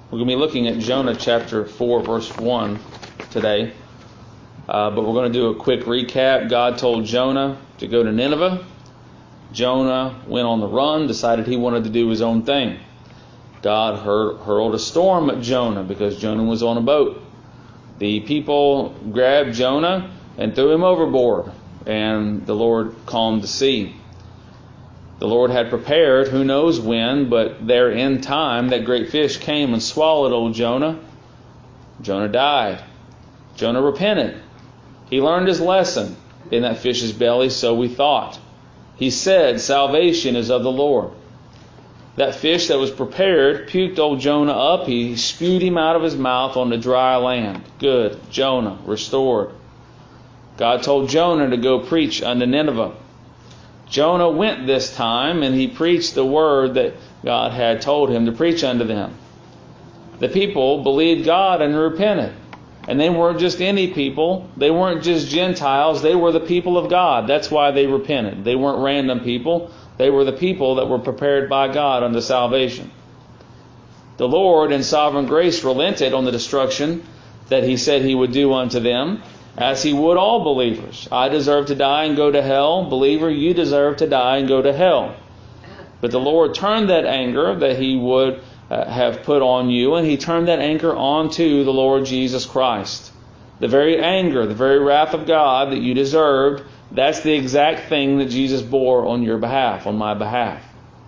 We're going to be looking at Jonah chapter 4, verse 1 today. But we're going to do a quick recap. God told Jonah to go to Nineveh. Jonah went on the run, decided he wanted to do his own thing. God hurled a storm at Jonah because Jonah was on a boat. The people grabbed Jonah and threw him overboard, and the Lord calmed the sea. The Lord had prepared, who knows when, but there in time, that great fish came and swallowed old Jonah. Jonah died. Jonah repented. He learned his lesson in that fish's belly, so we thought. He said, "Salvation is of the Lord." That fish that was prepared puked old Jonah up. He spewed him out of his mouth on the dry land. Good. Jonah restored. God told Jonah to go preach unto Nineveh. Jonah went this time, and he preached the word that God had told him to preach unto them. The people believed God and repented. And they weren't just any people. They weren't just Gentiles. They were the people of God. That's why they repented. They weren't random people. They were the people that were prepared by God unto salvation. The Lord in sovereign grace relented on the destruction that He said He would do unto them, as He would all believers. I deserve to die and go to hell. Believer, you deserve to die and go to hell. But the Lord turned that anger that He would have put on you, and He turned that anger onto the Lord Jesus Christ. The very anger, the very wrath of God that you deserved, that's the exact thing that Jesus bore on your behalf, on my behalf.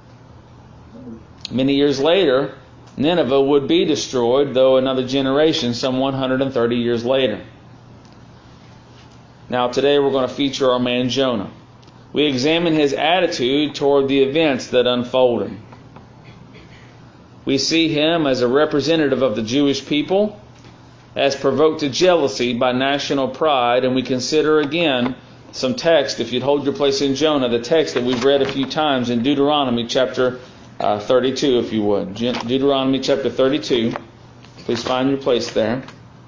Many years later, Nineveh would be destroyed, though another generation, some 130 years later. Now today we're going to feature our man Jonah. We examine his attitude toward the events that unfolded. We see him as a representative of the Jewish people, as provoked to jealousy by national pride, and we consider again some text, if you'd hold your place in Jonah, the text that we've read a few times in Deuteronomy chapter 32, if you would. Deuteronomy chapter 32. Please find your place there.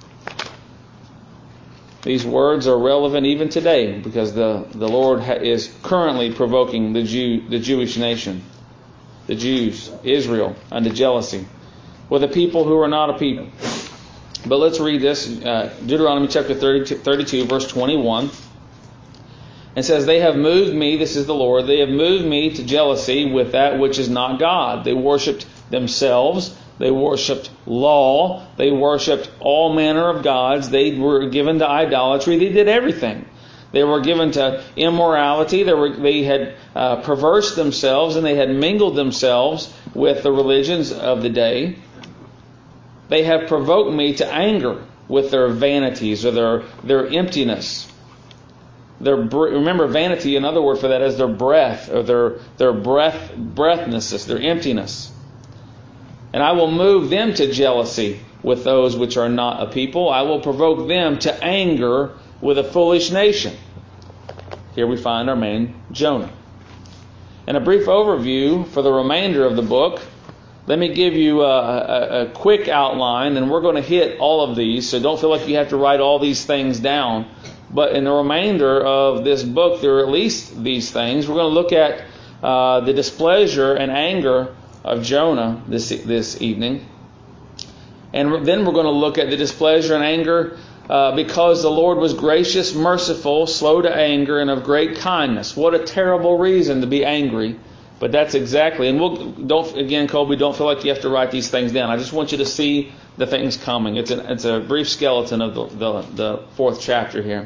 These words are relevant even today because the Lord is currently provoking the Jewish nation, the Jews, Israel, unto jealousy with a people who are not a people. But let's read this, Deuteronomy chapter 32, verse 21. It says, "They have moved me," this is the Lord, "they have moved me to jealousy with that which is not God." They worshipped themselves. They worshipped law. They worshipped all manner of gods. They were given to idolatry. They did everything. They were given to immorality. They had perversed themselves, and they had mingled themselves with the religions of the day. They have provoked me to anger with their vanities or their emptiness. Remember, vanity, another word for that is their breath, or their breathlessness, their emptiness. "And I will move them to jealousy with those which are not a people. I will provoke them to anger with a foolish nation." Here we find our man Jonah. And a brief overview for the remainder of the book. Let me give you a quick outline, and we're going to hit all of these, so don't feel like you have to write all these things down. But in the remainder of this book, there are at least these things. We're going to look at the displeasure and anger of Jonah this evening. And then we're going to look at the displeasure and anger because the Lord was gracious, merciful, slow to anger, and of great kindness. What a terrible reason to be angry. But that's exactly, and Colby, don't feel like you have to write these things down. I just want you to see the things coming. It's a brief skeleton of the fourth chapter here.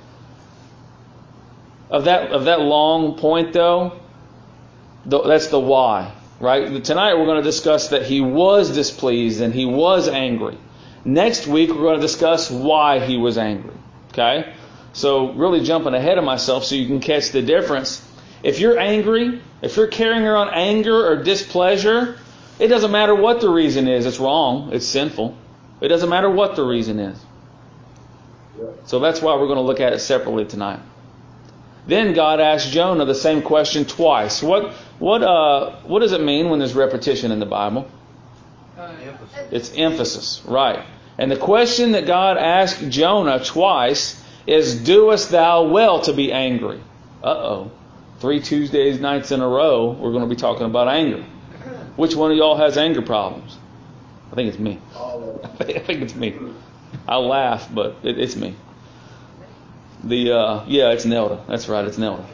Of that long point, though, that's the why, right? Tonight we're going to discuss that he was displeased and he was angry. Next week we're going to discuss why he was angry. Okay? So really jumping ahead of myself so you can catch the difference. If you're angry, if you're carrying around anger or displeasure, it doesn't matter what the reason is. It's wrong. It's sinful. It doesn't matter what the reason is. So that's why we're going to look at it separately tonight. Then God asked Jonah the same question twice. What does it mean when there's repetition in the Bible? It's emphasis, right. And the question that God asked Jonah twice is, "Doest thou well to be angry?" 3 Tuesdays nights in a row, we're going to be talking about anger. Which one of y'all has anger problems? I think it's me. I think it's me. I'll laugh, but it's me. It's Nelda. That's right, it's Nelda.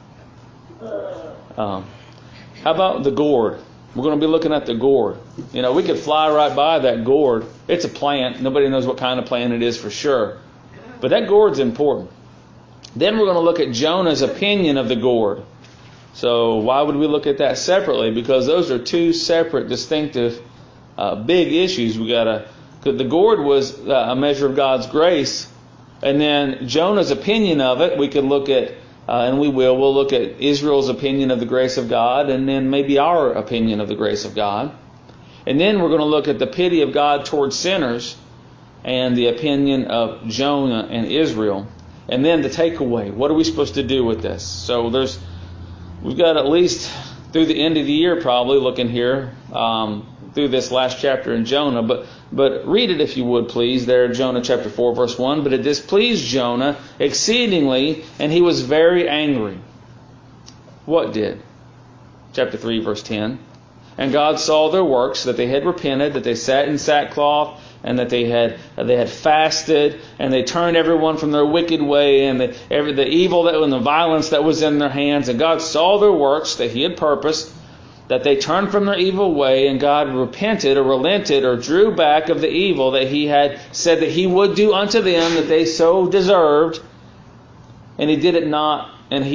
How about the gourd? We're going to be looking at the gourd. We could fly right by that gourd. It's a plant. Nobody knows what kind of plant it is for sure. But that gourd's important. Then we're going to look at Jonah's opinion of the gourd. So why would we look at that separately? Because those are two separate, distinctive, big issues. The gourd was a measure of God's grace, and then Jonah's opinion of it. We could look at, we'll look at Israel's opinion of the grace of God, and then maybe our opinion of the grace of God, and then we're going to look at the pity of God towards sinners, and the opinion of Jonah and Israel, and then the takeaway. What are we supposed to do with this? So we've got at least through the end of the year probably looking here through this last chapter in Jonah. But read it if you would, please. There, Jonah chapter 4, verse 1. But it displeased Jonah exceedingly, and he was very angry. What did? Chapter 3, verse 10. And God saw their works, that they had repented, that they sat in sackcloth, and that they had fasted, and they turned everyone from their wicked way, and the evil and the violence that was in their hands. And God saw their works that He had purposed, that they turned from their evil way, and God repented or relented or drew back of the evil that He had said that He would do unto them that they so deserved, and He did it not,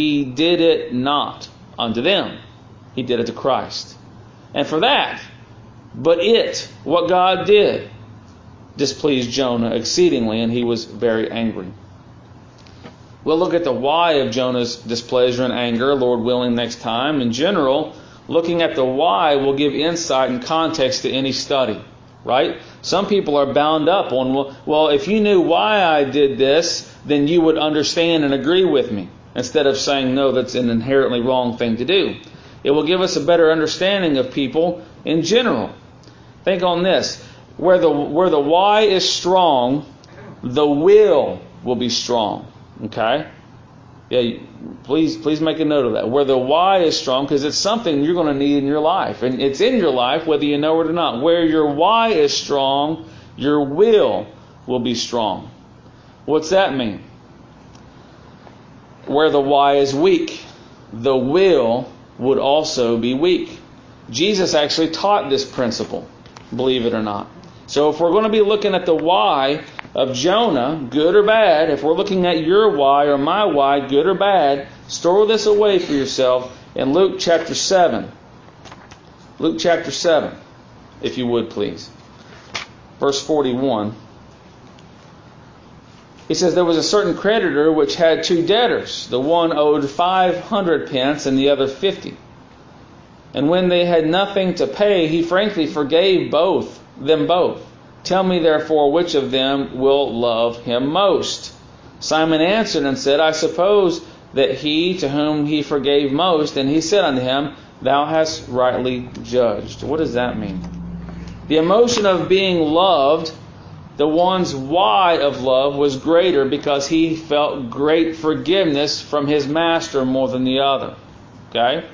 unto them. He did it to Christ. And for that, what God did, displeased Jonah exceedingly, and he was very angry. We'll look at the why of Jonah's displeasure and anger, Lord willing, next time. In general, looking at the why will give insight and context to any study, right? Some people are bound up on, well, if you knew why I did this, then you would understand and agree with me, instead of saying, no, that's an inherently wrong thing to do. It will give us a better understanding of people in general. Think on this. Where the why is strong, the will be strong. Okay? Yeah, please make a note of that. Where the why is strong, because it's something you're going to need in your life. And it's in your life whether you know it or not. Where your why is strong, your will be strong. What's that mean? Where the why is weak, the will would also be weak. Jesus actually taught this principle, believe it or not. So if we're going to be looking at the why of Jonah, good or bad, if we're looking at your why or my why, good or bad, store this away for yourself in Luke chapter 7. Luke chapter 7, if you would please. Verse 41. He says, there was a certain creditor which had two debtors. The one owed 500 pence and the other 50. And when they had nothing to pay, he frankly forgave them both. Tell me therefore which of them will love him most. Simon answered and said, I suppose that he to whom he forgave most. And he said unto him, Thou hast rightly judged. What does that mean? The emotion of being loved, the one's why of love was greater because he felt great forgiveness from his master more than the other. Okay?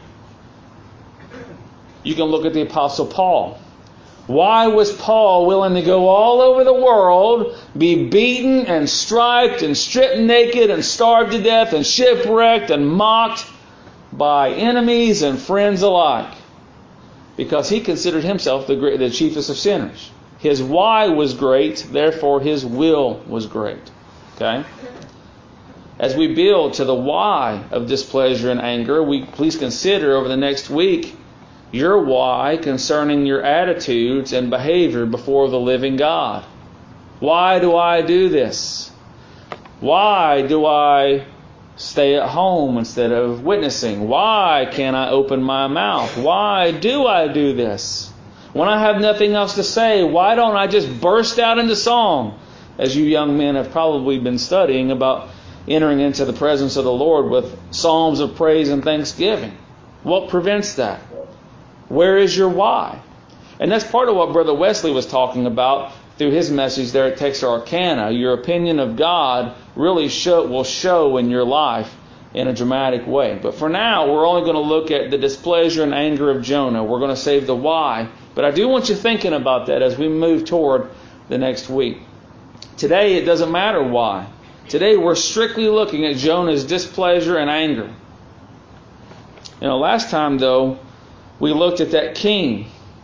You can look at the Apostle Paul. Why was Paul willing to go all over the world, be beaten and striped and stripped naked and starved to death and shipwrecked and mocked by enemies and friends alike? Because he considered himself the chiefest of sinners. His why was great, therefore his will was great. Okay? As we build to the why of displeasure and anger, please consider over the next week your why concerning your attitudes and behavior before the living God. Why do I do this? Why do I stay at home instead of witnessing? Why can't I open my mouth? Why do I do this? When I have nothing else to say, why don't I just burst out into song? As you young men have probably been studying about entering into the presence of the Lord with psalms of praise and thanksgiving. What prevents that? Where is your why? And that's part of what Brother Wesley was talking about through his message there at Texarkana. Your opinion of God really will show in your life in a dramatic way. But for now, we're only going to look at the displeasure and anger of Jonah. We're going to save the why But I do want you thinking about that as we move toward the next week. Today, it doesn't matter why. Today, we're strictly looking at Jonah's displeasure and anger. Last time, though, we looked at that king.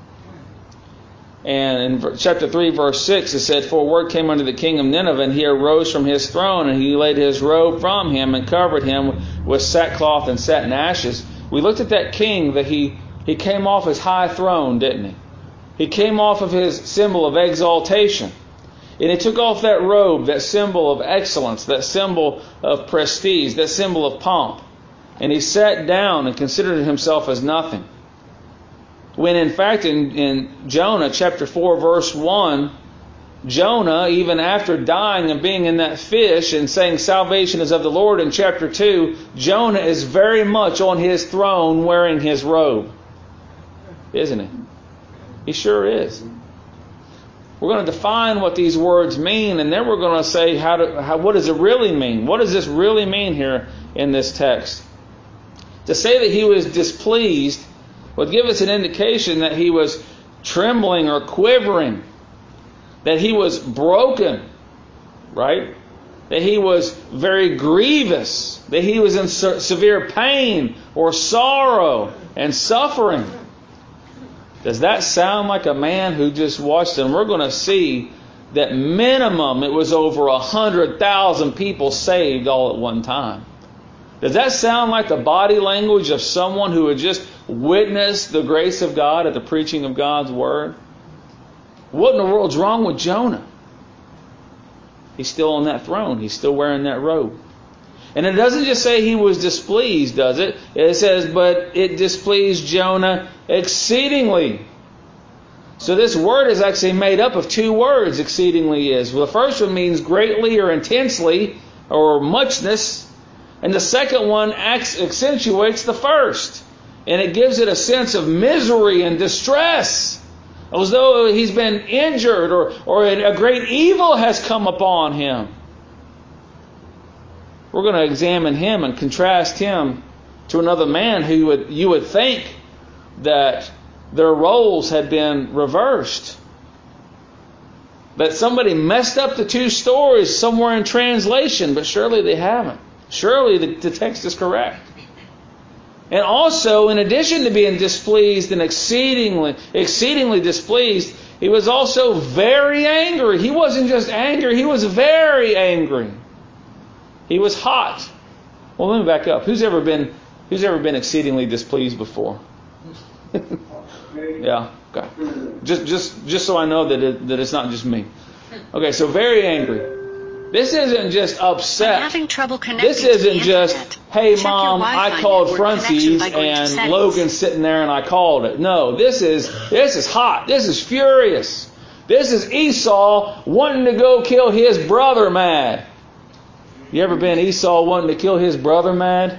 And in chapter 3, verse 6, it said, "For word came unto the king of Nineveh, and he arose from his throne, and he laid his robe from him, and covered him with sackcloth and satin ashes." We looked at that king, that he came off his high throne, didn't he? He came off of his symbol of exaltation. And he took off that robe, that symbol of excellence, that symbol of prestige, that symbol of pomp. And he sat down and considered himself as nothing. When in fact in Jonah chapter 4 verse 1, Jonah, even after dying and being in that fish and saying salvation is of the Lord in chapter 2, Jonah is very much on his throne wearing his robe. Isn't he? He sure is. We're going to define what these words mean, and then we're going to say what does it really mean? What does this really mean here in this text? To say that he was displeased would give us an indication that he was trembling or quivering, that he was broken, right? That he was very grievous, that he was in severe pain or sorrow and suffering. Does that sound like a man who just watched? And we're going to see that minimum it was over 100,000 people saved all at one time. Does that sound like the body language of someone who had just witnessed the grace of God at the preaching of God's Word? What in the world's wrong with Jonah? He's still on that throne. He's still wearing that robe. And it doesn't just say he was displeased, does it? It says, but it displeased Jonah exceedingly. So this word is actually made up of two words, exceedingly is. Well, the first one means greatly or intensely or muchness. And the second one accentuates the first. And it gives it a sense of misery and distress. As though he's been injured or a great evil has come upon him. We're going to examine him and contrast him to another man who you would think that their roles had been reversed. That somebody messed up the two stories somewhere in translation, but surely they haven't. Surely the text is correct. And also, in addition to being displeased and exceedingly displeased, he was also very angry. He wasn't just angry, he was very angry. He was hot. Well, let me back up. Who's ever been exceedingly displeased before? Yeah. Okay. Just so I know that it's not just me. Okay. So very angry. This isn't just upset. I'm having trouble connecting. This isn't to the just, internet. hey Check Mom, your I Wi-Fi called network Fronties connection by going to and settings. Logan's sitting there and I called it. No, this is hot. This is furious. This is Esau wanting to go kill his brother mad. You ever been Esau wanting to kill his brother mad?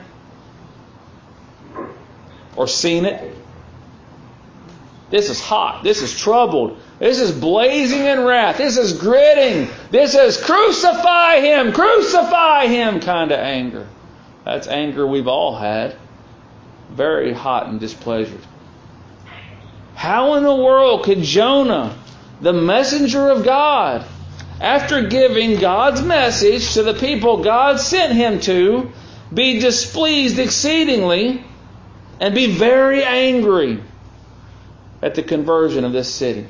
Or seen it? This is hot. This is troubled. This is blazing in wrath. This is gritting. This is crucify him kind of anger. That's anger we've all had. Very hot and displeasure. How in the world could Jonah, the messenger of God, after giving God's message to the people God sent him to, be displeased exceedingly and be very angry at the conversion of this city?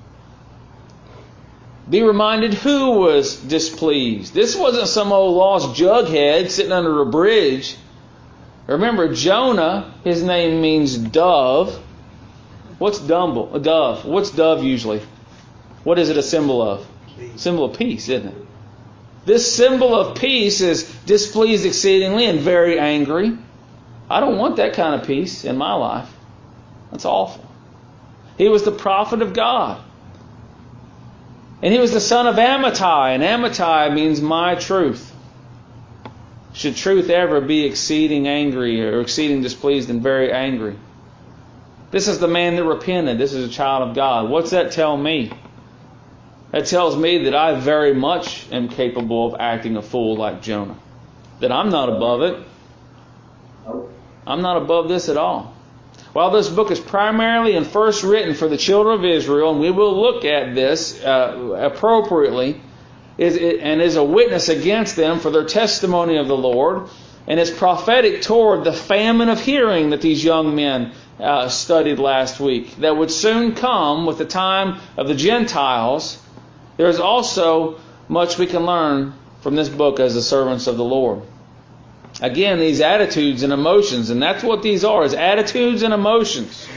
Be reminded who was displeased. This wasn't some old lost jughead sitting under a bridge. Remember, Jonah, his name means dove. What's dove? What's dove usually? What is it a symbol of? Symbol of peace, isn't it? This symbol of peace is displeased exceedingly and very angry. I don't want that kind of peace in my life. That's awful. He was the prophet of God. And he was the son of Amittai. And Amittai means my truth. Should truth ever be exceeding angry or exceeding displeased and very angry? This is the man that repented. This is a child of God. What's that tell me? That tells me that I very much am capable of acting a fool like Jonah. That I'm not above it. I'm not above this at all. While this book is primarily and first written for the children of Israel, and we will look at this appropriately, is a witness against them for their testimony of the Lord, and is prophetic toward the famine of hearing that these young men studied last week, that would soon come with the time of the Gentiles. There is also much we can learn from this book as the servants of the Lord. Again, these attitudes and emotions, and that's what these are, is attitudes and emotions.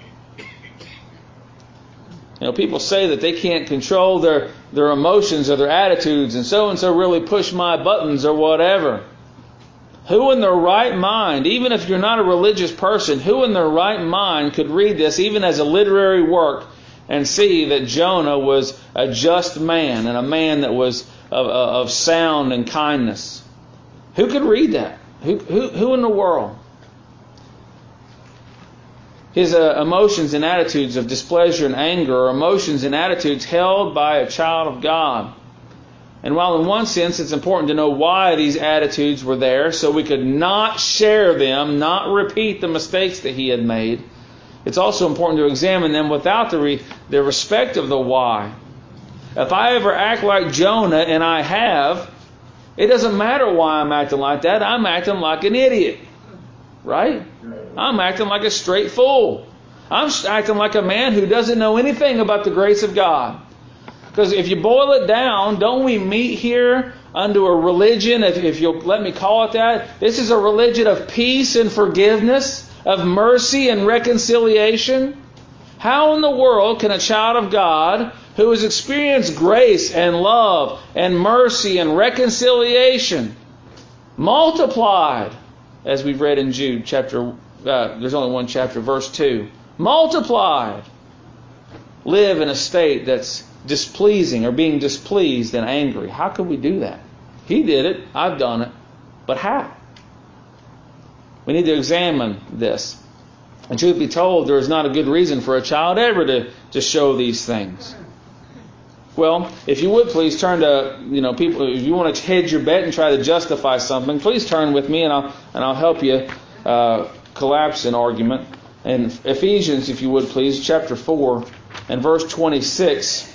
People say that they can't control their emotions or their attitudes, and so really push my buttons or whatever. Who in their right mind, even if you're not a religious person, who in their right mind could read this, even as a literary work, and see that Jonah was a just man and a man that was of sound and kindness? Who could read that? Who in the world? His emotions and attitudes of displeasure and anger are emotions and attitudes held by a child of God. And while in one sense it's important to know why these attitudes were there, so we could not share them, not repeat the mistakes that he had made, it's also important to examine them without the respect of the why. If I ever act like Jonah, and I have, it doesn't matter why I'm acting like that. I'm acting like an idiot. Right? I'm acting like a straight fool. I'm acting like a man who doesn't know anything about the grace of God. Because if you boil it down, don't we meet here under a religion, if you'll let me call it that? This is a religion of peace and forgiveness, of mercy and reconciliation. How in the world can a child of God who has experienced grace and love and mercy and reconciliation multiplied, as we've read in Jude chapter, there's only one chapter, verse 2, multiplied, live in a state that's displeasing or being displeased and angry? How could we do that? He did it. I've done it. But how? We need to examine this. And truth be told, there is not a good reason for a child ever to show these things. Well, if you would please turn to, people, if you want to hedge your bet and try to justify something, please turn with me and I'll help you collapse an argument. In Ephesians, if you would please, chapter 4 and verse 26.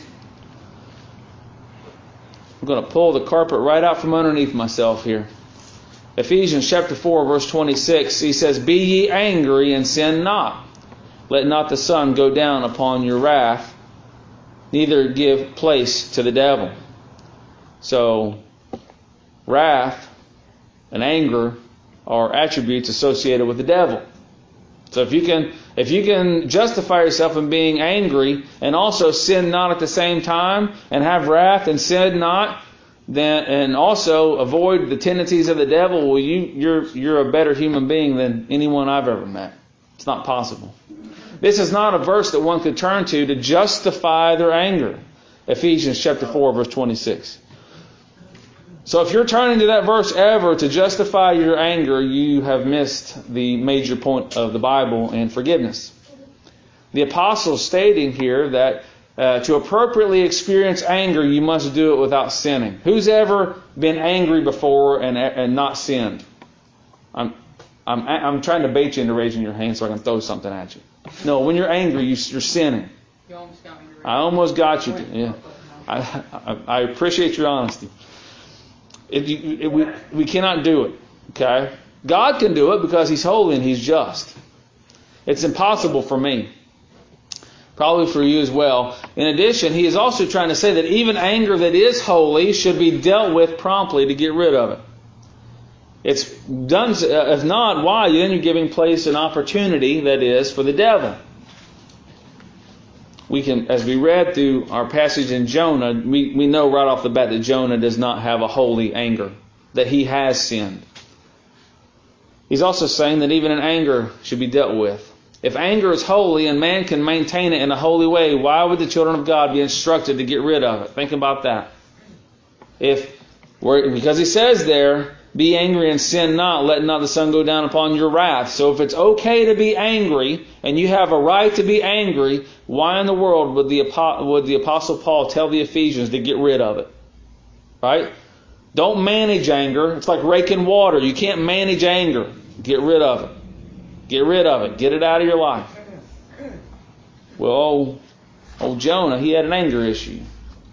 I'm going to pull the carpet right out from underneath myself here. Ephesians chapter 4 verse 26, he says, "Be ye angry and sin not. Let not the sun go down upon your wrath, neither give place to the devil." So, wrath and anger are attributes associated with the devil. So if you can justify yourself in being angry and also sin not at the same time, and have wrath and sin not, then and also avoid the tendencies of the devil, well, you're a better human being than anyone I've ever met. It's not possible. This is not a verse that one could turn to justify their anger. Ephesians chapter 4 verse 26. So if you're turning to that verse ever to justify your anger, you have missed the major point of the Bible in forgiveness. The apostle is stating here that to appropriately experience anger, you must do it without sinning. Who's ever been angry before and not sinned? I'm trying to bait you into raising your hand so I can throw something at you. No, when you're angry, you're sinning. You almost got me. I almost got you. Yeah, I appreciate your honesty. We cannot do it. Okay, God can do it because He's holy and He's just. It's impossible for me. Probably for you as well. In addition, he is also trying to say that even anger that is holy should be dealt with promptly to get rid of it. It's done. If not, why? Then you're giving place an opportunity, that is, for the devil. We can, as we read through our passage in Jonah, we know right off the bat that Jonah does not have a holy anger, that he has sinned. He's also saying that even in anger should be dealt with. If anger is holy and man can maintain it in a holy way, why would the children of God be instructed to get rid of it? Think about that. Because he says there, be angry and sin not, let not the sun go down upon your wrath. So if it's okay to be angry, and you have a right to be angry, why in the world would the Apostle Paul tell the Ephesians to get rid of it? Right? Don't manage anger. It's like raking water. You can't manage anger. Get rid of it. Get rid of it. Get it out of your life. Well, old Jonah, he had an anger issue.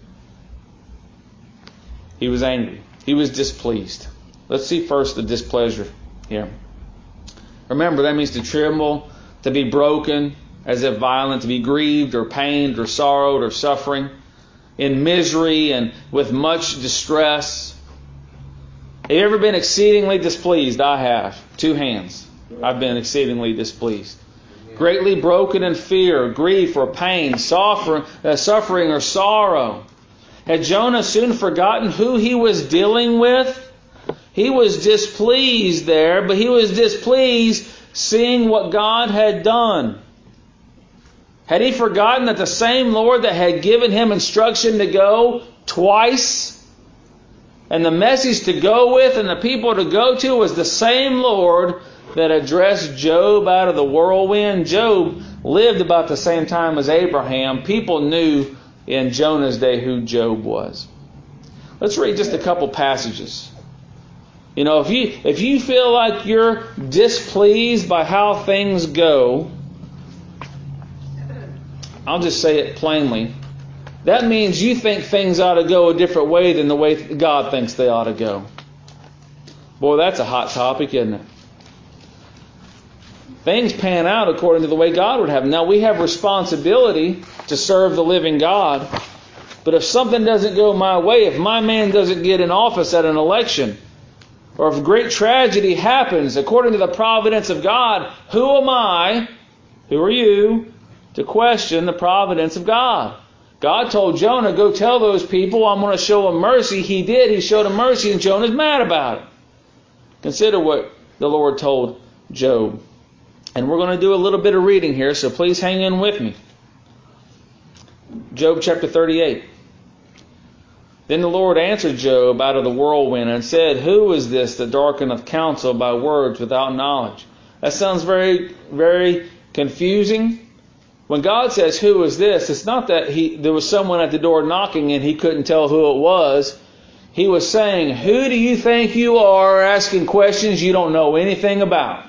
He was angry. He was displeased. Let's see first the displeasure here. Remember, that means to tremble, to be broken, as if violent, to be grieved or pained or sorrowed or suffering, in misery and with much distress. Have you ever been exceedingly displeased? I have. 2 hands. I've been exceedingly displeased. Greatly broken in fear, grief or pain, suffering or sorrow. Had Jonah soon forgotten who he was dealing with? He was displeased there, but he was displeased seeing what God had done. Had he forgotten that the same Lord that had given him instruction to go twice, and the message to go with and the people to go to was the same Lord that addressed Job out of the whirlwind? Job lived about the same time as Abraham. People knew in Jonah's day who Job was. Let's read just a couple passages. You know, if you feel like you're displeased by how things go, I'll just say it plainly. That means you think things ought to go a different way than the way God thinks they ought to go. Boy, that's a hot topic, isn't it? Things pan out according to the way God would have them. Now, we have responsibility to serve the living God. But if something doesn't go my way, if my man doesn't get in office at an election, or if great tragedy happens according to the providence of God, who am I, who are you, to question the providence of God? God told Jonah, go tell those people I'm going to show them mercy. He did. He showed them mercy, and Jonah's mad about it. Consider what the Lord told Job. And we're going to do a little bit of reading here, so please hang in with me. Job chapter 38. Then the Lord answered Job out of the whirlwind and said, who is this that darkeneth counsel by words without knowledge? That sounds very, very confusing. When God says, who is this? It's not that there was someone at the door knocking and he couldn't tell who it was. He was saying, who do you think you are asking questions you don't know anything about?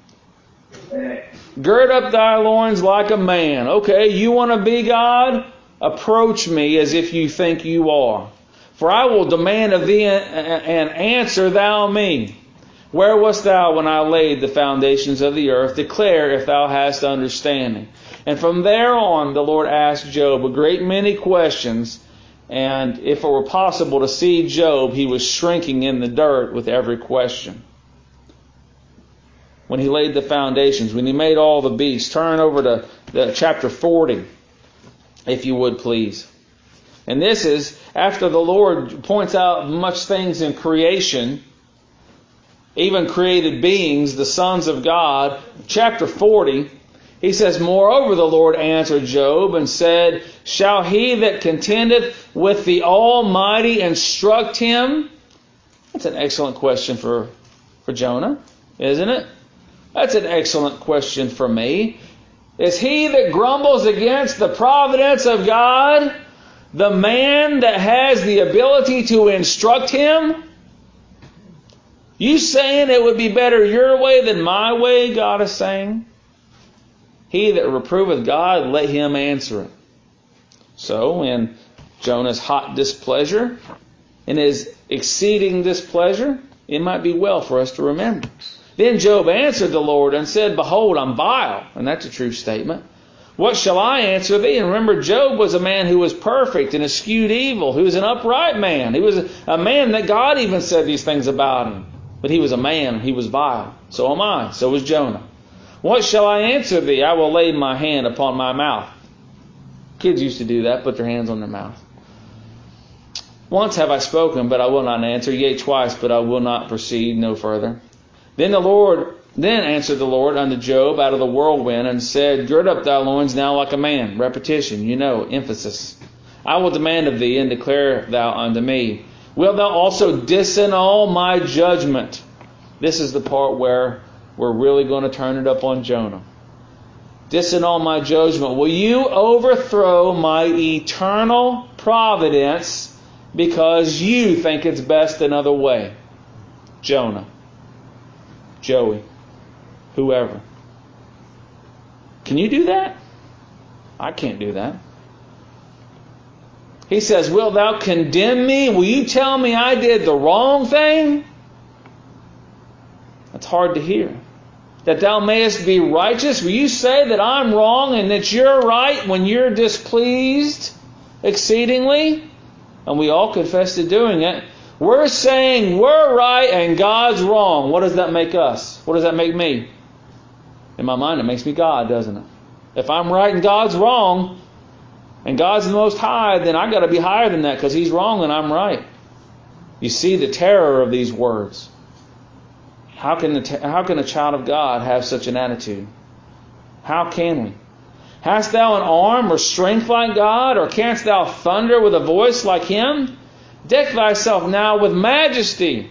Gird up thy loins like a man. Okay, you want to be God? Approach me as if you think you are. For I will demand of thee and answer thou me. Where wast thou when I laid the foundations of the earth? Declare if thou hast understanding. And from there on, the Lord asked Job a great many questions. And if it were possible to see Job, he was shrinking in the dirt with every question. When he laid the foundations, when he made all the beasts. Turn over to chapter 40, if you would please. And this is after the Lord points out much things in creation, even created beings, the sons of God. Chapter 40, he says, moreover the Lord answered Job and said, shall he that contendeth with the Almighty instruct him? That's an excellent question for Jonah, isn't it? That's an excellent question for me. Is he that grumbles against the providence of God the man that has the ability to instruct him? You saying it would be better your way than my way, God is saying? He that reproveth God, let him answer it. So, in Jonah's hot displeasure, in his exceeding displeasure, it might be well for us to remember. Then Job answered the Lord and said, behold, I'm vile. And that's a true statement. What shall I answer thee? And remember, Job was a man who was perfect and eschewed evil, who was an upright man. He was a man that God even said these things about him. But he was a man, he was vile. So am I. So was Jonah. What shall I answer thee? I will lay my hand upon my mouth. Kids used to do that, put their hands on their mouth. Once have I spoken, but I will not answer. Yea, twice, but I will not proceed no further. Then answered the Lord unto Job out of the whirlwind and said, gird up thy loins now like a man. Repetition, emphasis. I will demand of thee and declare thou unto me. Wilt thou also disannul my judgment? This is the part where we're really going to turn it up on Jonah. Disannul my judgment. Will you overthrow my eternal providence because you think it's best another way? Jonah. Joey, whoever. Can you do that? I can't do that. He says, wilt thou condemn me? Will you tell me I did the wrong thing? That's hard to hear. That thou mayest be righteous? Will you say that I'm wrong and that you're right when you're displeased exceedingly? And we all confess to doing it. We're saying we're right and God's wrong. What does that make us? What does that make me? In my mind, it makes me God, doesn't it? If I'm right and God's wrong, and God's the Most High, then I've got to be higher than that because He's wrong and I'm right. You see the terror of these words. How can a child of God have such an attitude? How can we? Hast thou an arm or strength like God, or canst thou thunder with a voice like Him? Deck thyself now with majesty.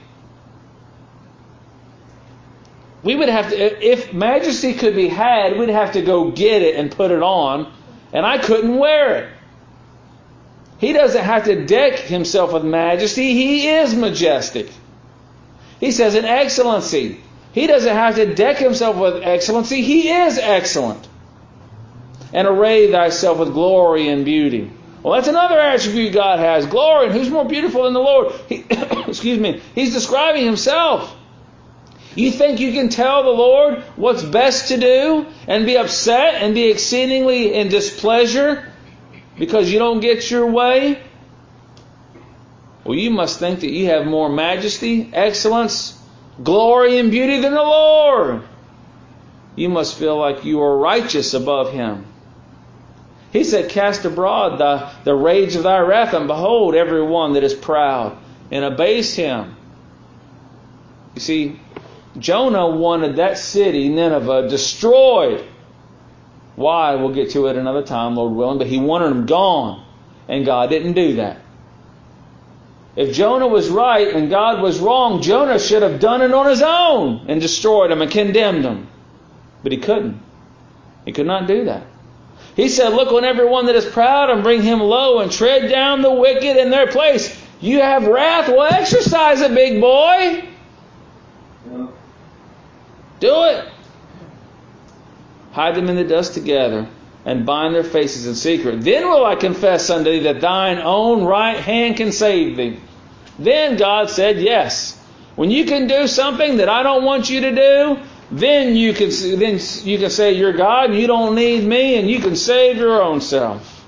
We would have to, if majesty could be had, we'd have to go get it and put it on, and I couldn't wear it. He doesn't have to deck Himself with majesty. He is majestic. He says in excellency. He doesn't have to deck Himself with excellency. He is excellent. And array thyself with glory and beauty. Well, that's another attribute God has. Glory. And who's more beautiful than the Lord? Excuse me. He's describing Himself. You think you can tell the Lord what's best to do and be upset and be exceedingly in displeasure because you don't get your way? Well, you must think that you have more majesty, excellence, glory, and beauty than the Lord. You must feel like you are righteous above Him. He said, cast abroad the rage of thy wrath, and behold every one that is proud, and abase him. You see, Jonah wanted that city, Nineveh, destroyed. Why? We'll get to it another time, Lord willing, but he wanted them gone, and God didn't do that. If Jonah was right and God was wrong, Jonah should have done it on his own and destroyed them and condemned them. But he couldn't. He could not do that. He said, look on everyone that is proud and bring him low and tread down the wicked in their place. You have wrath? Well, exercise it, big boy. Yeah. Do it. Hide them in the dust together and bind their faces in secret. Then will I confess unto thee that thine own right hand can save thee. Then God said, yes. When you can do something that I don't want you to do, then you can say you're God and you don't need me and you can save your own self.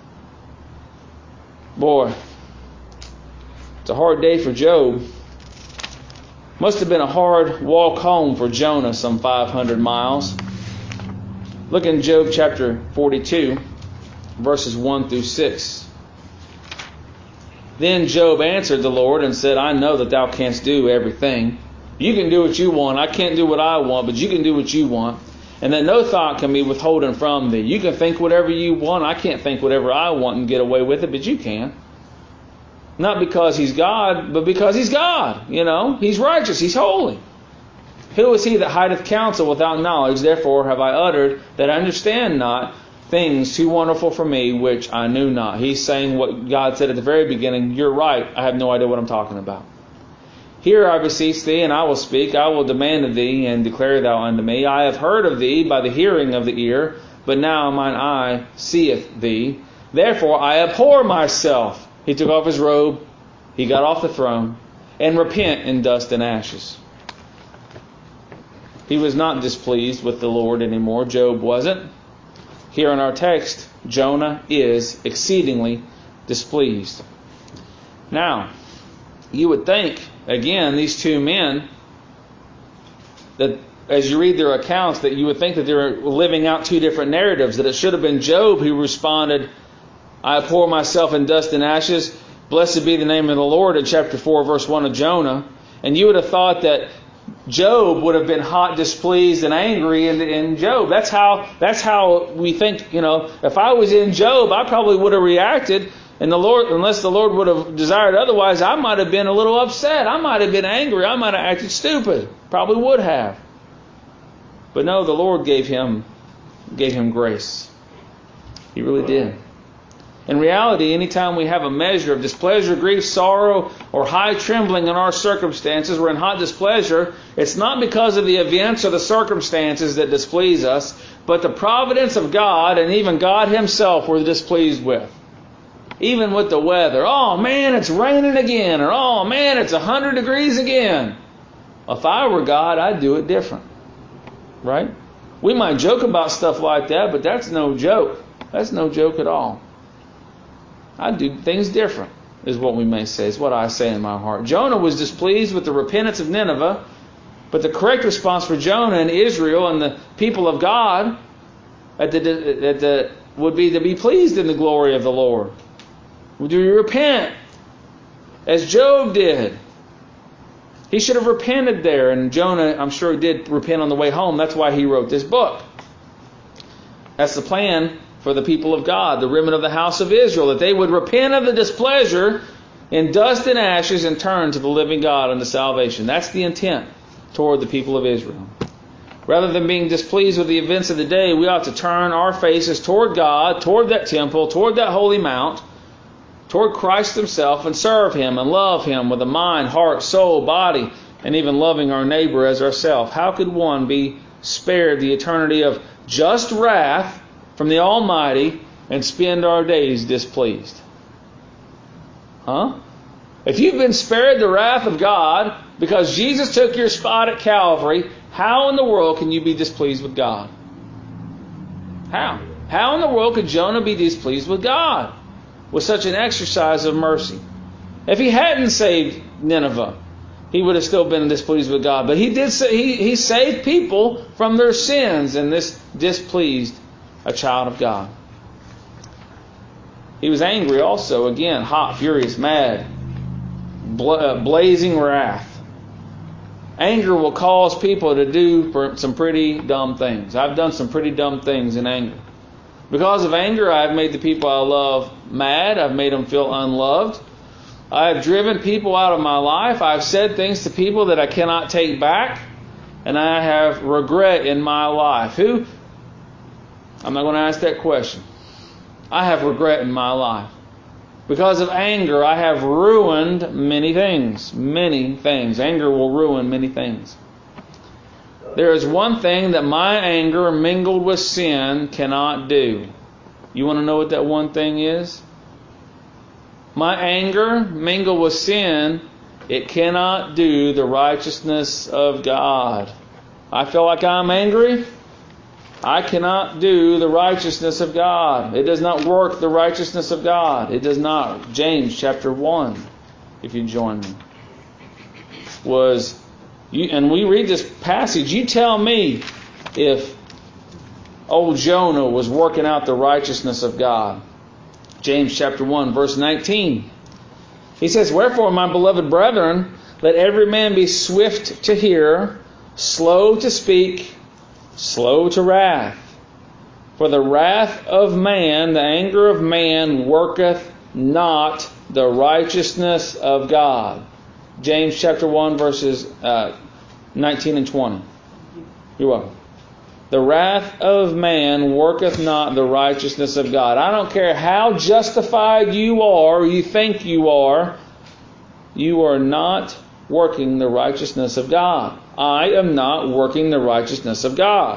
Boy, it's a hard day for Job. Must have been a hard walk home for Jonah, some 500 miles. Look in Job chapter 42, verses 1 through 6. Then Job answered the Lord and said, I know that thou canst do everything. You can do what you want. I can't do what I want, but you can do what you want. And that no thought can be withholden from thee. You can think whatever you want. I can't think whatever I want and get away with it, but you can. Not because He's God, but because He's God. You know, He's righteous. He's holy. Who is he that hideth counsel without knowledge? Therefore have I uttered that I understand not things too wonderful for me, which I knew not. He's saying what God said at the very beginning. You're right. I have no idea what I'm talking about. Hear, I beseech thee, and I will speak. I will demand of thee, and declare thou unto me. I have heard of thee by the hearing of the ear, but now mine eye seeth thee. Therefore I abhor myself. He took off his robe. He got off the throne. And repent in dust and ashes. He was not displeased with the Lord anymore. Job wasn't. Here in our text, Jonah is exceedingly displeased. Now, you would think, again, these two men, that as you read their accounts, that you would think that they're living out two different narratives, that it should have been Job who responded, I abhor myself in dust and ashes. Blessed be the name of the Lord in chapter 4, verse 1 of Jonah. And you would have thought that Job would have been hot, displeased, and angry in Job. That's how we think, if I was in Job, I probably would have reacted. And the Lord, unless the Lord would have desired otherwise, I might have been a little upset. I might have been angry. I might have acted stupid. Probably would have. But no, the Lord gave him grace. He really did. In reality, anytime we have a measure of displeasure, grief, sorrow, or high trembling in our circumstances, we're in hot displeasure, it's not because of the events or the circumstances that displease us, but the providence of God and even God Himself we're displeased with. Even with the weather. Oh man, it's raining again. Or oh man, it's 100 degrees again. If I were God, I'd do it different. Right? We might joke about stuff like that, but that's no joke. That's no joke at all. I'd do things different, is what we may say. Is what I say in my heart. Jonah was displeased with the repentance of Nineveh, but the correct response for Jonah and Israel and the people of God would be to be pleased in the glory of the Lord. Would you repent as Job did? He should have repented there, and Jonah, I'm sure, did repent on the way home. That's why he wrote this book. That's the plan for the people of God, the remnant of the house of Israel, that they would repent of the displeasure in dust and ashes and turn to the living God unto salvation. That's the intent toward the people of Israel. Rather than being displeased with the events of the day, we ought to turn our faces toward God, toward that temple, toward that holy mount, toward Christ Himself, and serve Him and love Him with a mind, heart, soul, body, and even loving our neighbor as ourselves. How could one be spared the eternity of just wrath from the Almighty and spend our days displeased? Huh? If you've been spared the wrath of God because Jesus took your spot at Calvary, how in the world can you be displeased with God? How? How in the world could Jonah be displeased with God with such an exercise of mercy? If he hadn't saved Nineveh, he would have still been displeased with God. But he did. He saved people from their sins, and this displeased a child of God. He was angry also, again, hot, furious, mad, blazing wrath. Anger will cause people to do some pretty dumb things. I've done some pretty dumb things in anger. Because of anger, I've made the people I love mad. I've made them feel unloved. I've driven people out of my life. I've said things to people that I cannot take back. And I have regret in my life. Who? I'm not going to ask that question. I have regret in my life. Because of anger, I have ruined many things. Many things. Anger will ruin many things. There is one thing that my anger mingled with sin cannot do. You want to know what that one thing is? My anger mingled with sin, it cannot do the righteousness of God. I feel like I'm angry. I cannot do the righteousness of God. It does not work the righteousness of God. It does not. James chapter 1, if you join me, and we read this passage. You tell me if old Jonah was working out the righteousness of God. James chapter 1, verse 19. He says, "Wherefore, my beloved brethren, let every man be swift to hear, slow to speak, slow to wrath. For the wrath of man, the anger of man, worketh not the righteousness of God." James chapter 1, verses 19 and 20. You're welcome. The wrath of man worketh not the righteousness of God. I don't care how justified you are, or you think you are not working the righteousness of God. I am not working the righteousness of God.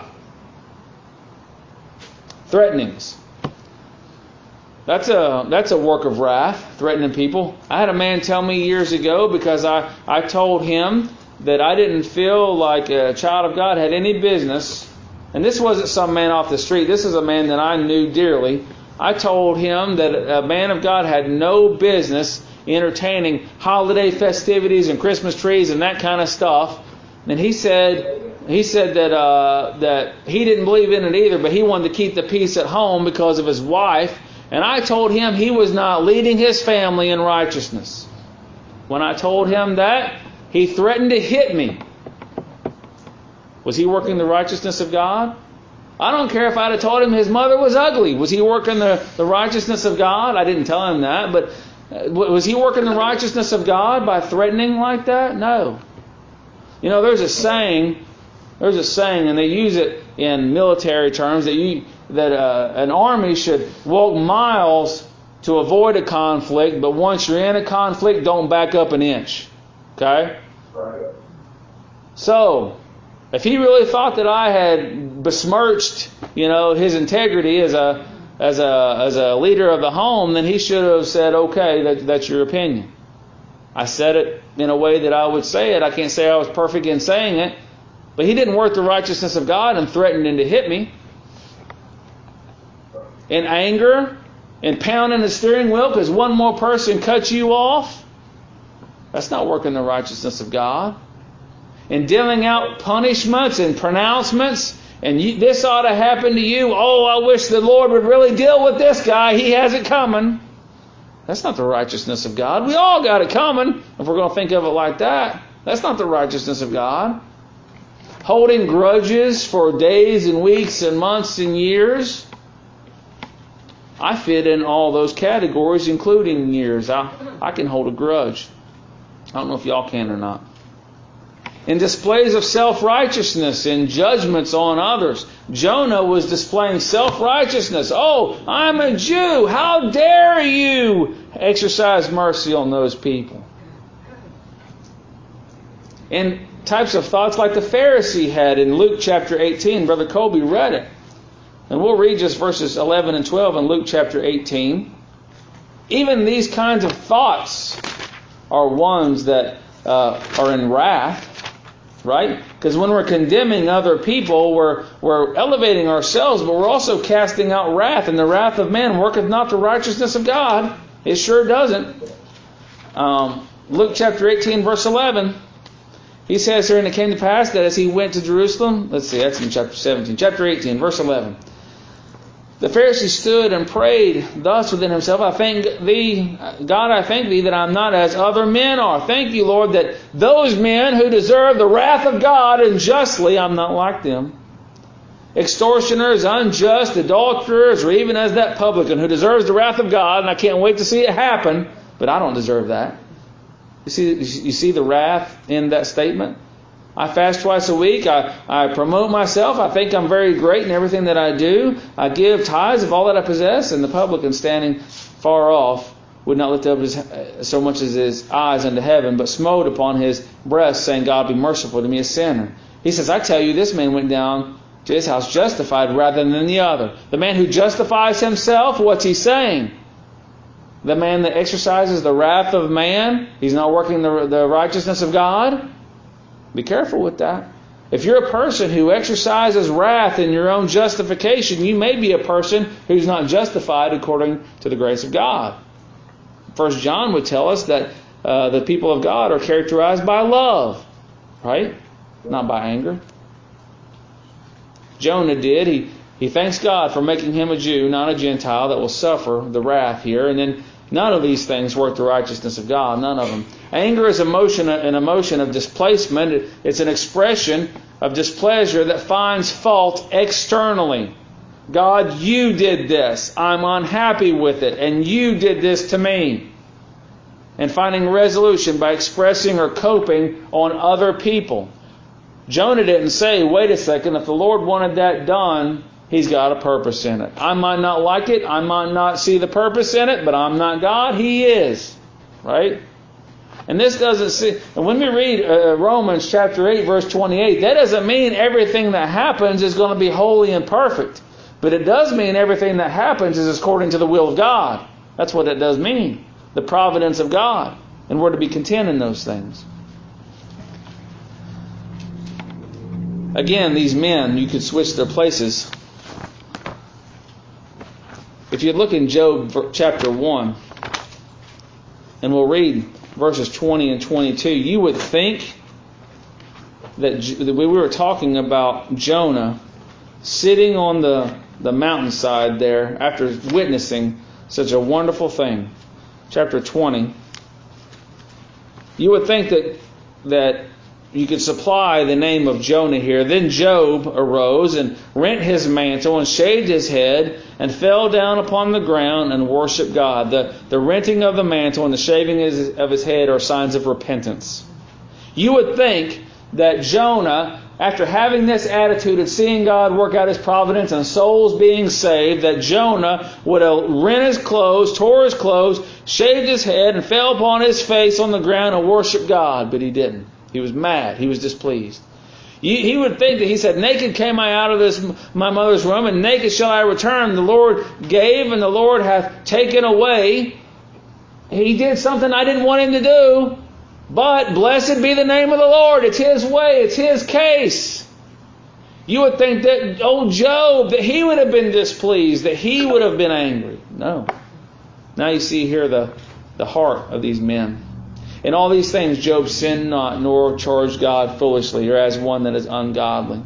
Threatenings. That's a work of wrath, threatening people. I had a man tell me years ago, because I told him that I didn't feel like a child of God had any business. And this wasn't some man off the street. This is a man that I knew dearly. I told him that a man of God had no business entertaining holiday festivities and Christmas trees and that kind of stuff. And he said that he didn't believe in it either, but he wanted to keep the peace at home because of his wife. And I told him he was not leading his family in righteousness. When I told him that, he threatened to hit me. Was he working the righteousness of God? I don't care if I'd have told him his mother was ugly. Was he working the righteousness of God? I didn't tell him that, but was he working the righteousness of God by threatening like that? No. You know, there's a saying, and they use it in military terms, that an army should walk miles to avoid a conflict, but once you're in a conflict, don't back up an inch. Okay? Right. So, if he really thought that I had besmirched, his integrity as a leader of the home, then he should have said, okay, that's your opinion. I said it in a way that I would say it. I can't say I was perfect in saying it, but he didn't work the righteousness of God and threatened to hit me. In anger, and pounding the steering wheel because one more person cut you off, that's not working the righteousness of God. And dealing out punishments and pronouncements, and this ought to happen to you. Oh, I wish the Lord would really deal with this guy. He has it coming. That's not the righteousness of God. We all got it coming, if we're going to think of it like that. That's not the righteousness of God. Holding grudges for days and weeks and months and years. I fit in all those categories, including years. I can hold a grudge. I don't know if y'all can or not. In displays of self-righteousness and judgments on others. Jonah was displaying self-righteousness. Oh, I'm a Jew. How dare you exercise mercy on those people? And types of thoughts like the Pharisee had in Luke chapter 18. Brother Colby read it. And we'll read just verses 11 and 12 in Luke chapter 18. Even these kinds of thoughts are ones that are in wrath, right? Because when we're condemning other people, we're elevating ourselves, but we're also casting out wrath. And the wrath of man worketh not the righteousness of God. It sure doesn't. Luke chapter 18, verse 11. He says here, and it came to pass that as he went to Jerusalem, let's see, that's in chapter 17. Chapter 18, verse 11. The Pharisee stood and prayed thus within himself, I thank thee, God, I thank thee that I'm not as other men are. Thank you, Lord, that those men who deserve the wrath of God unjustly, I'm not like them. Extortioners, unjust, adulterers, or even as that publican who deserves the wrath of God, and I can't wait to see it happen, but I don't deserve that. You see the wrath in that statement? I fast twice a week. I promote myself. I think I'm very great in everything that I do. I give tithes of all that I possess. And the publican standing far off would not lift up so much as his eyes unto heaven, but smote upon his breast, saying, God, be merciful to me, a sinner. He says, I tell you, this man went down to his house justified rather than the other. The man who justifies himself, what's he saying? The man that exercises the wrath of man, he's not working the righteousness of God. Be careful with that. If you're a person who exercises wrath in your own justification, you may be a person who's not justified according to the grace of God. 1 John would tell us that the people of God are characterized by love, right? Not by anger. Jonah did. He thanks God for making him a Jew, not a Gentile, that will suffer the wrath here. And then none of these things work the righteousness of God. None of them. Anger is an emotion of displacement. It's an expression of displeasure that finds fault externally. God, you did this. I'm unhappy with it. And you did this to me. And finding resolution by expressing or coping on other people. Jonah didn't say, wait a second, if the Lord wanted that done, He's got a purpose in it. I might not like it. I might not see the purpose in it, but I'm not God. He is. Right? And this doesn't see. And when we read Romans chapter 8, verse 28, that doesn't mean everything that happens is going to be holy and perfect. But it does mean everything that happens is according to the will of God. That's what it does mean. The providence of God. And we're to be content in those things. Again, these men, you could switch their places. If you look in Job chapter 1, and we'll read verses 20 and 22, you would think that we were talking about Jonah sitting on the mountainside there after witnessing such a wonderful thing. Chapter 20. You would think that you could supply the name of Jonah here. Then Job arose and rent his mantle and shaved his head and fell down upon the ground and worshiped God. The renting of the mantle and the shaving of his head are signs of repentance. You would think that Jonah after having this attitude and seeing God work out His providence and souls being saved, that Jonah would have rent his clothes, tore his clothes, shaved his head, and fell upon his face on the ground and worshiped God. But he didn't. He was mad. He was displeased. He would think that he said, naked came I out of my mother's womb, and naked shall I return. The Lord gave, and the Lord hath taken away. He did something I didn't want him to do. But blessed be the name of the Lord. It's His way. It's His case. You would think that old Job, that he would have been displeased, that he would have been angry. No. Now you see here the heart of these men. In all these things Job sinned not, nor charged God foolishly, or as one that is ungodly.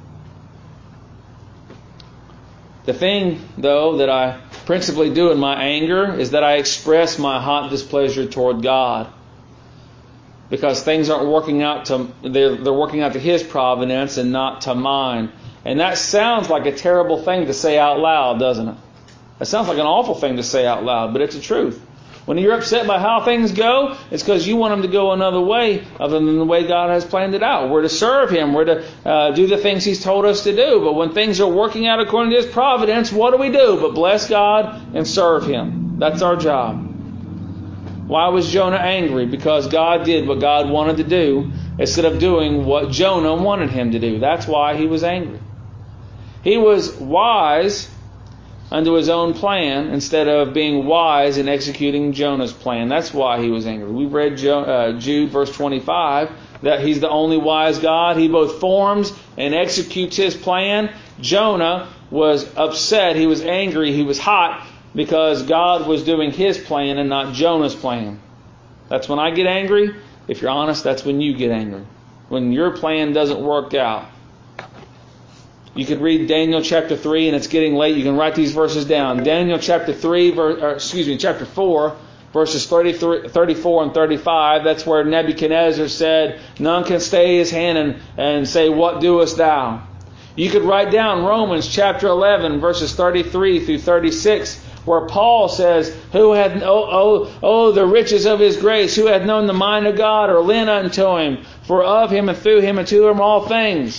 The thing, though, that I principally do in my anger is that I express my hot displeasure toward God. Because things aren't working out they're working out to His providence and not to mine. And that sounds like a terrible thing to say out loud, doesn't it? It sounds like an awful thing to say out loud, but it's the truth. When you're upset by how things go, it's because you want them to go another way other than the way God has planned it out. We're to serve Him. We're to do the things He's told us to do. But when things are working out according to His providence, what do we do? But bless God and serve Him. That's our job. Why was Jonah angry? Because God did what God wanted to do instead of doing what Jonah wanted him to do. That's why he was angry. He was wise unto his own plan instead of being wise in executing Jonah's plan. That's why he was angry. We read Jude verse 25 that He's the only wise God. He both forms and executes His plan. Jonah was upset. He was angry. He was hot because God was doing His plan and not Jonah's plan. That's when I get angry. If you're honest, that's when you get angry. When your plan doesn't work out. You could read Daniel chapter 3, and it's getting late. You can write these verses down. Daniel chapter 4, verses 34 and 35. That's where Nebuchadnezzar said, none can stay his hand and say, what doest thou? You could write down Romans chapter 11, verses 33 through 36, where Paul says, who hath the riches of His grace, who hath known the mind of God, or lent unto Him, for of Him and through Him and to Him all things.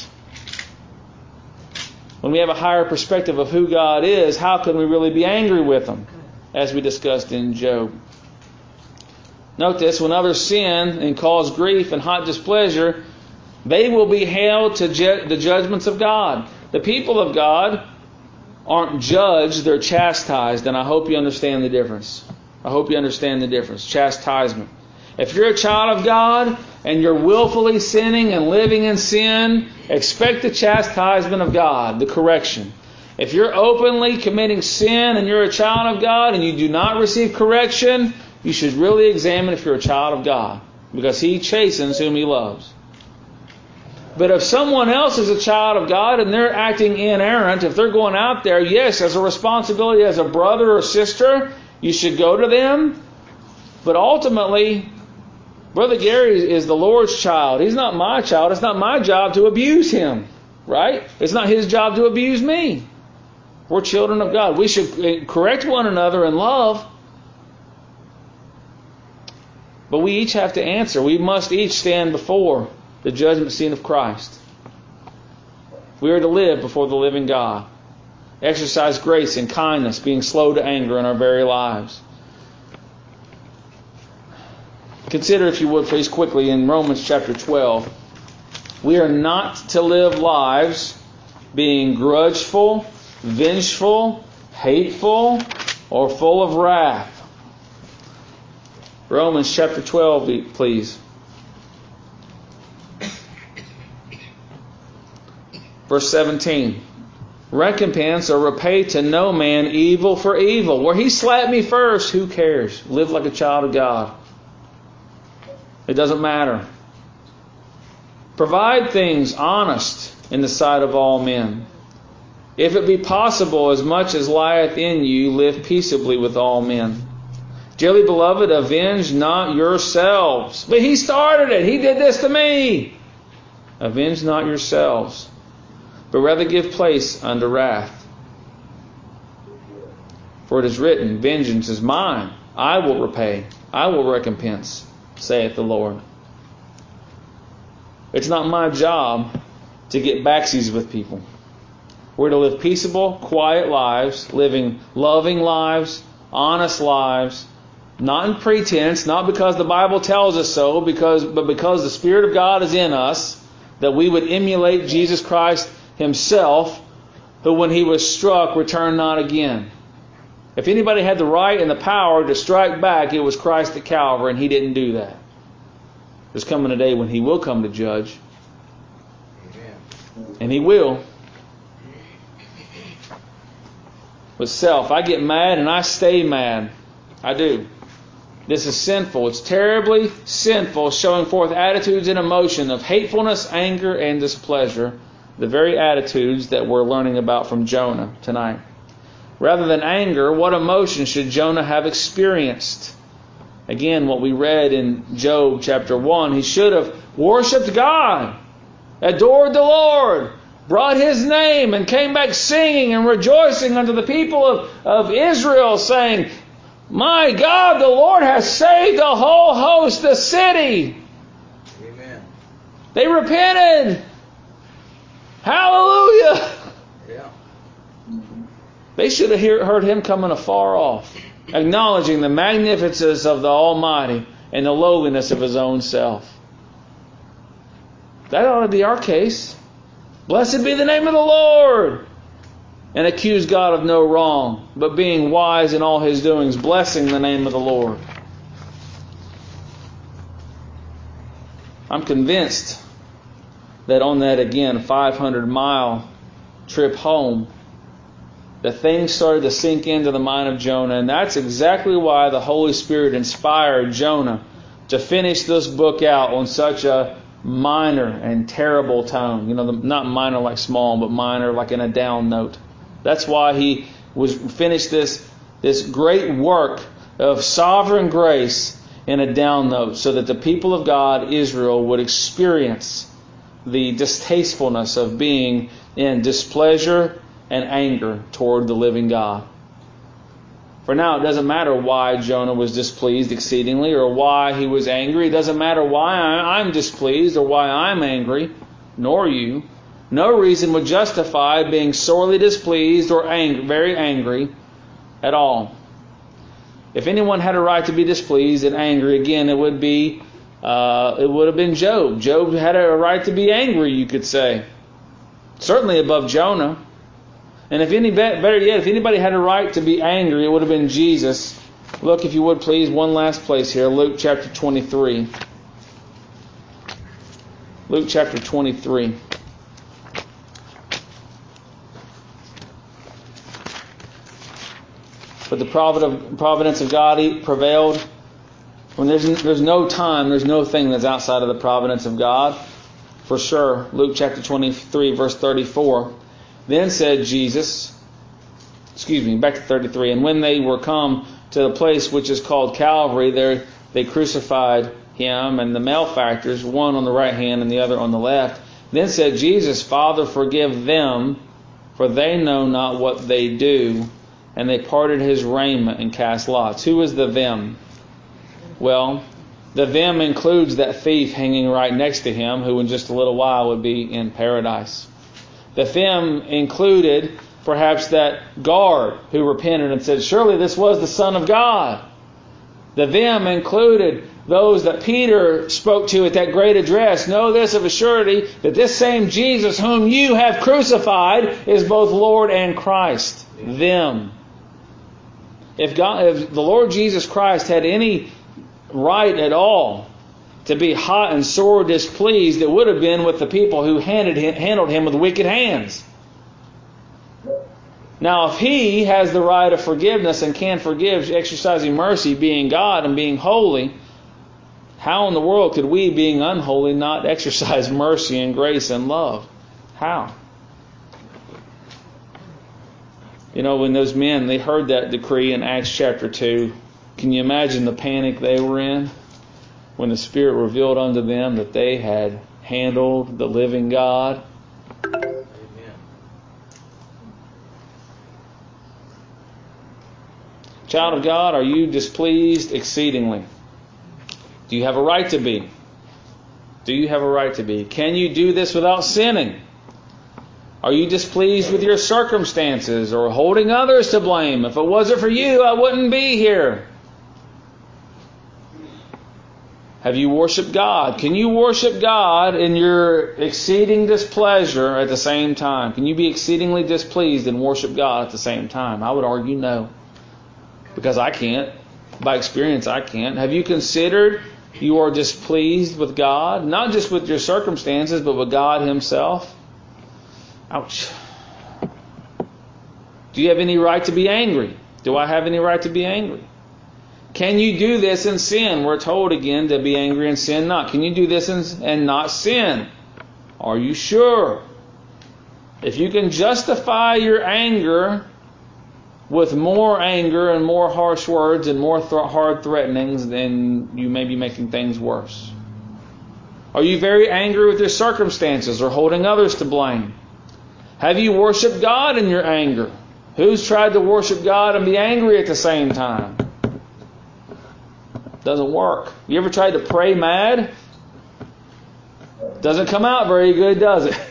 When we have a higher perspective of who God is, how can we really be angry with Him? As we discussed in Job. Note this, when others sin and cause grief and hot displeasure, they will be held to the judgments of God. The people of God aren't judged, they're chastised. And I hope you understand the difference. I hope you understand the difference. Chastisement. If you're a child of God and you're willfully sinning and living in sin, expect the chastisement of God, the correction. If you're openly committing sin and you're a child of God and you do not receive correction, you should really examine if you're a child of God, because He chastens whom He loves. But if someone else is a child of God and they're acting inerrant, if they're going out there, yes, as a responsibility as a brother or sister, you should go to them. But ultimately, Brother Gary is the Lord's child. He's not my child. It's not my job to abuse him. Right? It's not His job to abuse me. We're children of God. We should correct one another in love. But we each have to answer. We must each stand before the judgment seat of Christ. We are to live before the living God. Exercise grace and kindness, being slow to anger in our very lives. Consider, if you would, please, quickly in Romans chapter 12. We are not to live lives being grudgeful, vengeful, hateful, or full of wrath. Romans chapter 12, please. Verse 17. Recompense or repay to no man evil for evil. Where he slapped me first, who cares? Live like a child of God. It doesn't matter. Provide things honest in the sight of all men. If it be possible, as much as lieth in you, live peaceably with all men. Dearly beloved, avenge not yourselves. But he started it. He did this to me. Avenge not yourselves, but rather give place unto wrath. For it is written, vengeance is mine. I will repay. I will recompense, saith the Lord. It's not my job to get backsies with people. We're to live peaceable, quiet lives, living loving lives, honest lives, not in pretense, not because the Bible tells us so, but because the Spirit of God is in us, that we would emulate Jesus Christ Himself, who when He was struck returned not again. If anybody had the right and the power to strike back, it was Christ at Calvary, and He didn't do that. There's coming a day when He will come to judge. Amen. And He will. With self, I get mad and I stay mad. I do. This is sinful. It's terribly sinful, showing forth attitudes and emotion of hatefulness, anger, and displeasure. The very attitudes that we're learning about from Jonah tonight. Rather than anger, what emotion should Jonah have experienced? Again, what we read in Job chapter 1, he should have worshipped God, adored the Lord, brought His name, and came back singing and rejoicing unto the people of Israel, saying, "My God, the Lord has saved the whole host, the city." Amen. They repented. Hallelujah. Yeah. They should have heard him coming afar off, acknowledging the magnificence of the Almighty and the lowliness of His own self. That ought to be our case. Blessed be the name of the Lord. And accuse God of no wrong, but being wise in all His doings, blessing the name of the Lord. I'm convinced that on that, again, 500-mile trip home, the things started to sink into the mind of Jonah. And that's exactly why the Holy Spirit inspired Jonah to finish this book out on such a minor and terrible tone. Not minor like small, but minor like in a down note. That's why he finished this great work of sovereign grace in a down note, so that the people of God, Israel, would experience the distastefulness of being in displeasure and anger toward the living God. For now, it doesn't matter why Jonah was displeased exceedingly or why he was angry. It doesn't matter why I'm displeased or why I'm angry, nor you. No reason would justify being sorely displeased or very angry at all. If anyone had a right to be displeased and angry, again, it would have been Job. Job had a right to be angry, you could say. Certainly above Jonah. And better yet, if anybody had a right to be angry, it would have been Jesus. Look, if you would please, one last place here, Luke chapter 23. Luke chapter 23. But the providence of God prevailed. When there's no time, there's no thing that's outside of the providence of God. For sure. Luke chapter 23, verse 34. Then said Jesus, back to 33, and when they were come to the place which is called Calvary, there they crucified Him and the malefactors, one on the right hand and the other on the left. Then said Jesus, Father, forgive them, for they know not what they do. And they parted His raiment and cast lots. Who is the them? Well, the them includes that thief hanging right next to Him, who in just a little while would be in paradise. The them included perhaps that guard who repented and said, surely this was the Son of God. The them included those that Peter spoke to at that great address. Know this of a surety, that this same Jesus whom you have crucified is both Lord and Christ. Them. If the Lord Jesus Christ had any right at all to be hot and sore displeased, it would have been with the people who handled Him with wicked hands. Now, if He has the right of forgiveness and can forgive, exercising mercy, being God and being holy, how in the world could we, being unholy, not exercise mercy and grace and love? How? When those men, they heard that decree in Acts chapter 2, can you imagine the panic they were in when the Spirit revealed unto them that they had handled the living God? Amen. Child of God, are you displeased exceedingly? Do you have a right to be? Do you have a right to be? Can you do this without sinning? Are you displeased with your circumstances or holding others to blame? If it wasn't for you, I wouldn't be here. Have you worshiped God? Can you worship God in your exceeding displeasure at the same time? Can you be exceedingly displeased and worship God at the same time? I would argue no. Because I can't. By experience, I can't. Have you considered you are displeased with God? Not just with your circumstances, but with God Himself? Ouch. Do you have any right to be angry? Do I have any right to be angry? Can you do this and sin? We're told again to be angry and sin not. Can you do this and not sin? Are you sure? If you can justify your anger with more anger and more harsh words and more hard threatenings, then you may be making things worse. Are you very angry with your circumstances or holding others to blame? Have you worshiped God in your anger? Who's tried to worship God and be angry at the same time? Doesn't work. You ever tried to pray mad? Doesn't come out very good, does it?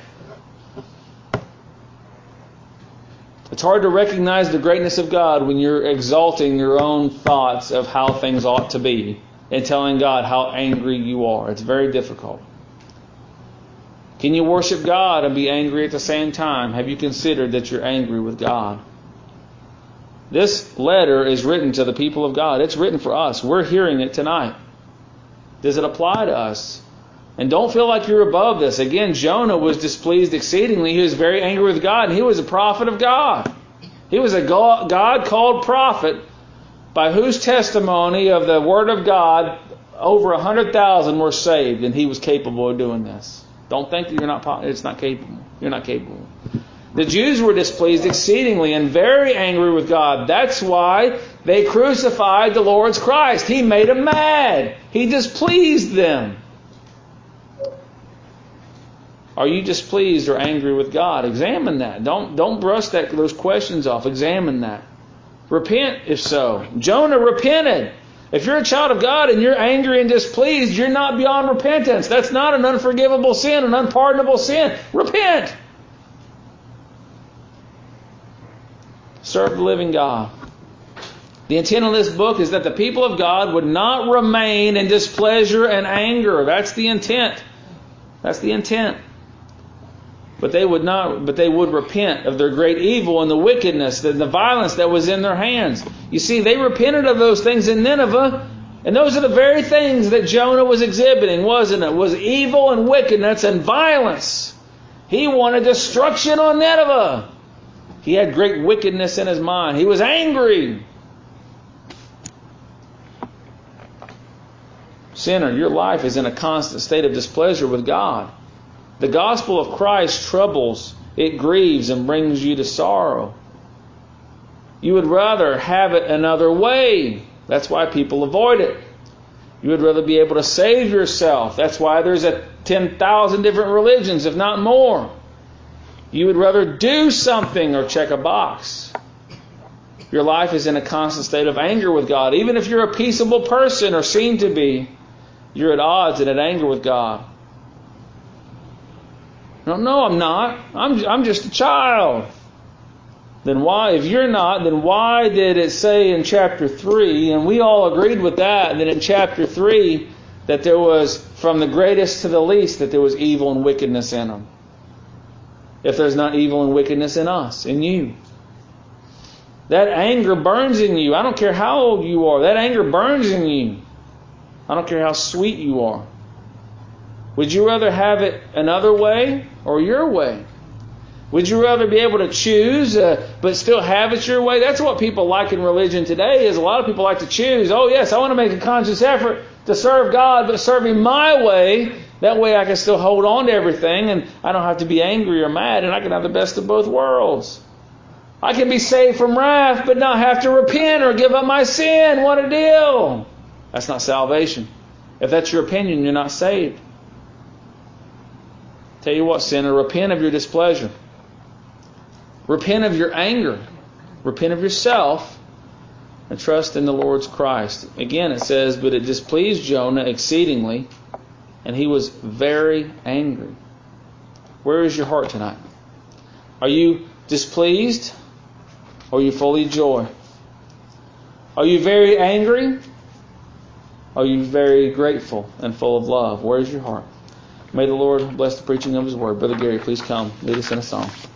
It's hard to recognize the greatness of God when you're exalting your own thoughts of how things ought to be and telling God how angry you are. It's very difficult. Can you worship God and be angry at the same time? Have you considered that you're angry with God? This letter is written to the people of God. It's written for us. We're hearing it tonight. Does it apply to us? And don't feel like you're above this. Again, Jonah was displeased exceedingly. He was very angry with God, and he was a prophet of God. He was a God-called prophet by whose testimony of the Word of God over 100,000 were saved, and he was capable of doing this. Don't think that it's not capable. You're not capable. The Jews were displeased exceedingly and very angry with God. That's why they crucified the Lord's Christ. He made them mad. He displeased them. Are you displeased or angry with God? Examine that. Don't brush those questions off. Examine that. Repent if so. Jonah repented. If you're a child of God and you're angry and displeased, you're not beyond repentance. That's not an unforgivable sin, an unpardonable sin. Repent. Serve the living God. The intent of this book is that the people of God would not remain in displeasure and anger. That's the intent. That's the intent. But they would repent of their great evil and the wickedness, the violence that was in their hands. You see, they repented of those things in Nineveh, and those are the very things that Jonah was exhibiting, wasn't it? Was evil and wickedness and violence. He wanted destruction on Nineveh. He had great wickedness in his mind. He was angry. Sinner, your life is in a constant state of displeasure with God. The gospel of Christ troubles, it grieves and brings you to sorrow. You would rather have it another way. That's why people avoid it. You would rather be able to save yourself. That's why there's 10,000 different religions, if not more. You would rather do something or check a box. Your life is in a constant state of anger with God. Even if you're a peaceable person or seem to be, you're at odds and at anger with God. No, I'm not. I'm just a child. Then why, if you're not, then why did it say in chapter 3, and we all agreed with that in chapter 3, that there was, from the greatest to the least, that there was evil and wickedness in them? If there's not evil and wickedness in us, in you. That anger burns in you. I don't care how old you are. That anger burns in you. I don't care how sweet you are. Would you rather have it another way or your way? Would you rather be able to choose but still have it your way? That's what people like in religion today, is a lot of people like to choose. Oh yes, I want to make a conscious effort to serve God, but serve Him my way. That way I can still hold on to everything and I don't have to be angry or mad, and I can have the best of both worlds. I can be saved from wrath but not have to repent or give up my sin. What a deal. That's not salvation. If that's your opinion, you're not saved. Tell you what, sinner, repent of your displeasure. Repent of your anger. Repent of yourself and trust in the Lord's Christ. Again, it says, but it displeased Jonah exceedingly, and he was very angry. Where is your heart tonight? Are you displeased? Or are you full of joy? Are you very angry? Are you very grateful and full of love? Where is your heart? May the Lord bless the preaching of His Word. Brother Gary, please come. Lead us in a song.